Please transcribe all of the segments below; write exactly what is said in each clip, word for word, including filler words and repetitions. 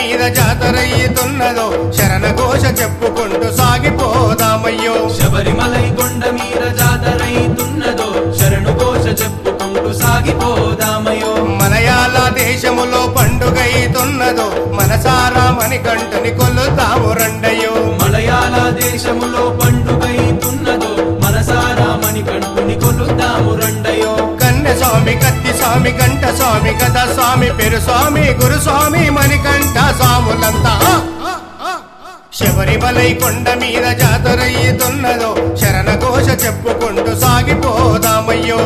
మీద జాతరయ్యుతున్నదో శరణ ఘోష చెప్పుకుంటూ సాగిపోదామయ్యో. శబరిమలై కొండ మీద జాతరయ్యుతున్నదో శరణు ఘోష చెప్పుకుంటూ సాగిపోదామయ్యో. మలయాళ దేశములో పండుగైతున్నదో మనసారా మణికంఠుని కొలుతాము రండయ్యో. మలయాళ దేశములో పండుగైతున్నదో మనసారా మణికంఠుని కొలుద్దాము రండయో. కన్నె స్వామి కత్తి స్వామి గంట స్వామి గద స్వామి పెరు స్వామి గురు స్వామి మణికంఠ స్వాములంతా శబరిమలై కొండ మీద జాతరయ్యుతున్నదో శరణ ఘోష చెప్పుకుంటూ సాగిపోదామయ్యో.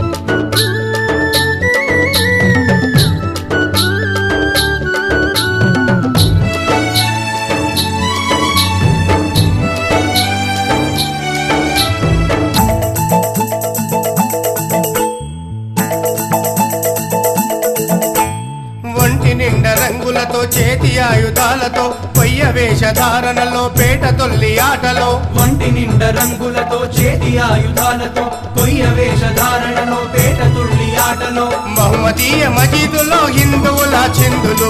నిండ రంగులతో చేతి ఆయుధాలతో కొయ్య వేషధారణలో పేట తొల్లి ఆటలో. వంటి నిండ రంగులతో చేతి ఆయుధాలతో కొయ్య వేషధారణలో పేట తుళ్ళి ఆటలో. బహుమతీయ మజీదులో హిందువుల చిందులు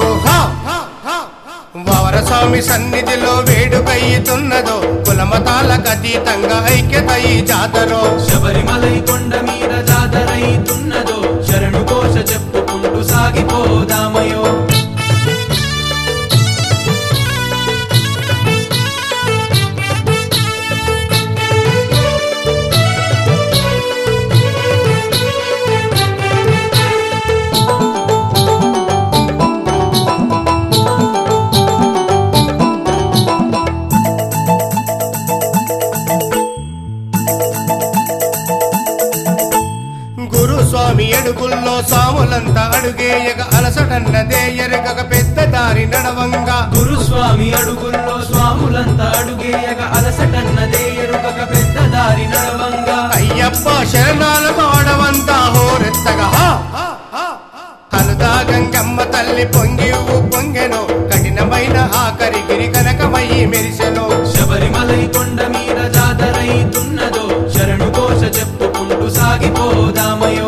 వారస్వామి సన్నిధిలో వేడుకయ్యుతున్నదో కులమతాలకు అతీతంగా ఐక్యత ఈ జాతరో. శబరిమలై కొండ మీద జాతరయ్యుతున్నదో శరణు ఘోష చెప్పుకుంటూ సాగిపోదామయో. స్వామి అడుగుల్లో సాములంతా అడుగేయగ అలసటన్నదే ఎరగక పెద్ద దారి నడవంగా. గురుస్వామి అడుగుల్లో స్వాములంతా అడుగేయగ అలసటన్నదే ఎరుగక పెద్ద దారి నడవంగా. అయ్యప్ప శరణాలతో అడవంతా హోరెత్తగా హనుదా గంగమ్మ తల్లి పొంగి పొంగెను కఠినమైన ఆఖరి గిరి కనకమయ్యి మెరిసెను. శబరిమలై కొండ మీద జాతరయ్యుతున్నదో శరణు ఘోష చెప్పుకుంటూ సాగిపోదామయో.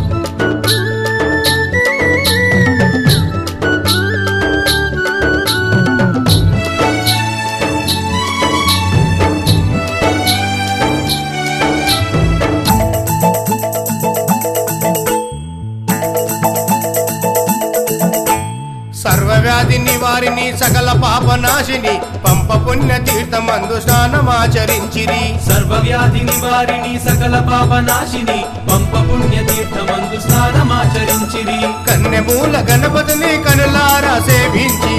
సర్వవ్యాధి నివారిని సకల పాపనాశిని పంప పుణ్య తీర్థమందు స్నానమాచరించిరి. సర్వవ్యాధి నివారిని సకల పాపనాశిని పంప పుణ్య తీర్థమందు స్నానమాచరించిరి. కన్నెమూల గణపతిని కనులారా సేవించి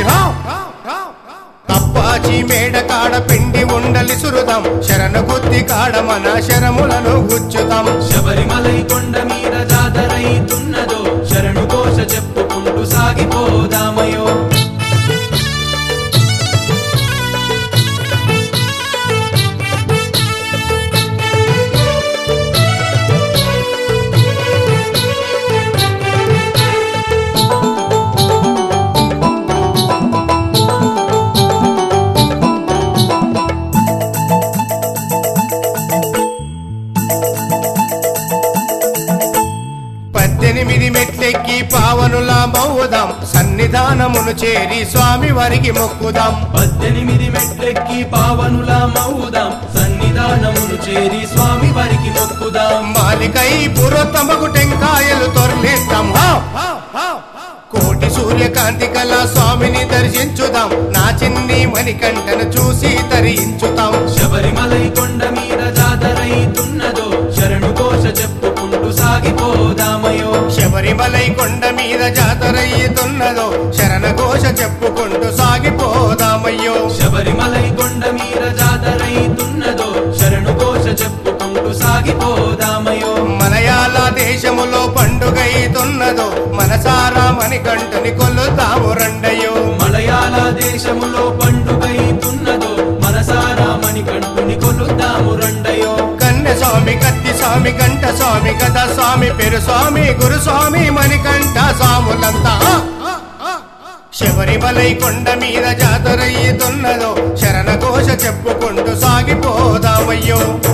అప్పాచి మేడ కాడ పిండి ఉండలి సురుదాం శరణ గుత్తి కాడ మన శరములను గుచ్చుదాం. శబరిమలై కొండ మీద జాతరయ్యుతున్నదో శరణు ఘోష చెప్పుకుంటూ సాగిపోదామయో. పద్దెనిమిది మెట్లెక్కి పావనులా మౌదాం సన్నిధానమును చేరి స్వామి వారికి మొక్కుదాం. పద్దెనిమిది మెట్లెక్కి పావనులా మౌదాం సన్నిధానమును చేరి స్వామి వారికి మొక్కుదాం. మాలికై పురోత్తమకు టెంకాయలు తొర్లేస్తాం కోటి సూర్యకాంతి కళ స్వామిని దర్శించుదాం నా చిన్ని మణికంఠను చూసి తరించుతాం. శబరిమలై కొండ మీద జాతరయ్యుతున్నదో శరణు ఘోష చెప్పుకుంటూ సాగిపోదామయో. శబరిమలై కొండ మీద జాతరయ్యుతున్నదో శరణ ఘోష చెప్పుకుంటూ సాగిపోదామయ్యో. శబరిమలై కొండ మీద జాతరయ్యుతున్నదో శరణు ఘోష చెప్పుకుంటూ సాగిపోదామయో. మలయాళ దేశములో పండుగైతున్నదో మనసారా మణికంఠుని కొలుతాము రండయ్యో. మలయాళ దేశములో పండుగైతున్నదో మనసారా మణికంఠుని కొలుద్దాము రండయో. కన్నె స్వామి కత్తి స్వామి గంట స్వామి గద స్వామి పెరు స్వామి గురు స్వామి మణికంఠ స్వాములంతా శబరిమలై కొండ మీద జాతరయ్యుతున్నదో శరణ ఘోష చెప్పుకుంటూ సాగిపోదామయ్యో.